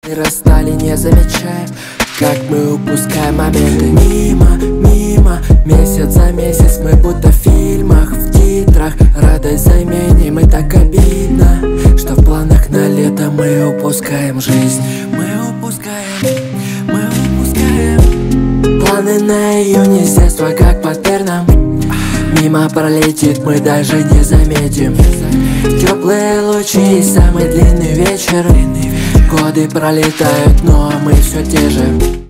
И расстали, не замечая, как мы упускаем моменты. Мимо, месяц за месяц мы будто в фильмах, в титрах. Радость заменим, и так обидно, что в планах на лето мы упускаем жизнь. Мы упускаем планы на июнь с детства, как паттерном. Мимо пролетит, мы даже не заметим. Теплые лучи и самый длинный вечер. Годы пролетают, но мы все те же.